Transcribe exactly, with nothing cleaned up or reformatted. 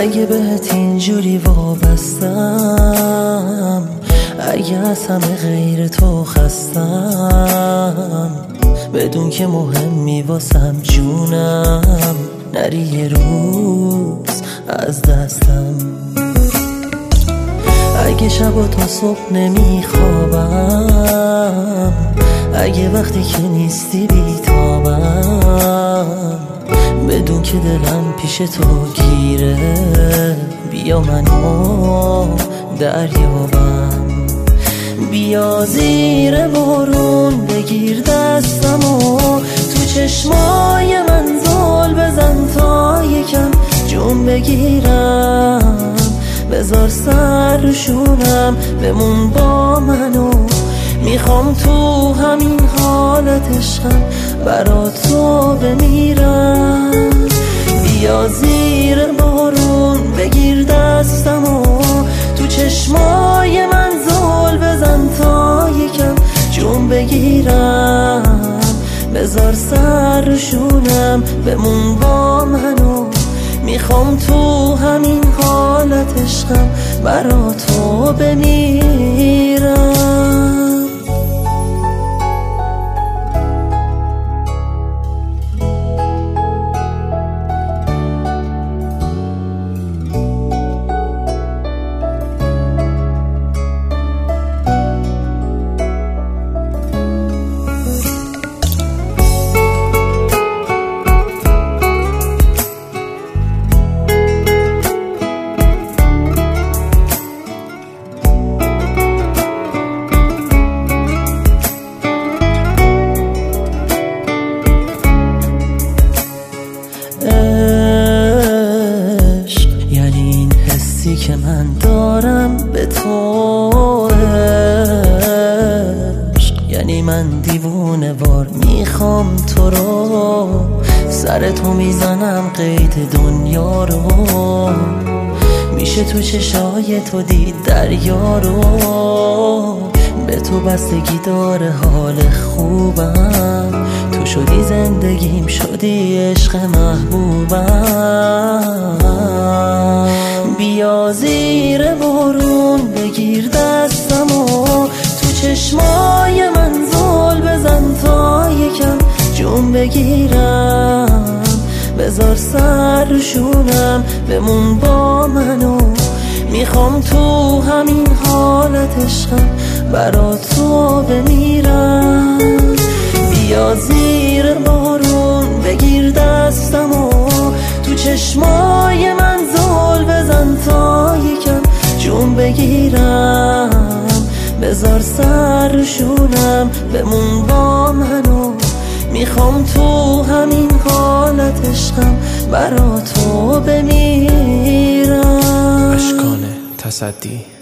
اگه بهت اینجوری وابستم، اگه از همه غیر تو خستم، بدون که مهمی واسم جونم، نری یه روز از دستم. اگه شب و تا صبح نمیخوابم، اگه وقتی که نیستی بیتابم، بدون که دلم پیش تو گیره، بیا منو دریابم. بیا زیر بارون بگیر دستمو، تو چشمای من زل بزن تا یکم جون بگیرم. بذار سر روشونم بمون با منو، میخوام تو همین حالت عشقم برا تو بمیرم. بیا زیر بارون بگیر دستمو، تو چشمای من زل بزن تا یکم جون بگیرم. بذار سر روشونم بمون با منو، میخوام تو همین حالت عشقم برا تو بمیرم. که من دارم به تو عشق، یعنی من دیوونه وار میخوام تو رو، سر تو میزنم قید دنیا رو، میشه تو چشای تو دید دریا رو. به تو بستگی داره حال خوبم، تو شدی زندگیم، شدی عشق محبوبم. بیا زیر بارون بگیر دستمو، تو چشمای من زل بزن تا یکم جون بگیرم. بذار سر روشونم بمون با منو، میخوام تو همین حالت عشقم برا تو بمیرم. بیا زیر بارون بگیر دستمو، تو چشمای من زل بزن تا یکم جون بگیرم. بذار سر روشونم بمون با منو، میخوام تو همین حالت عشقم برا تو بمیرم. اشکان تصدی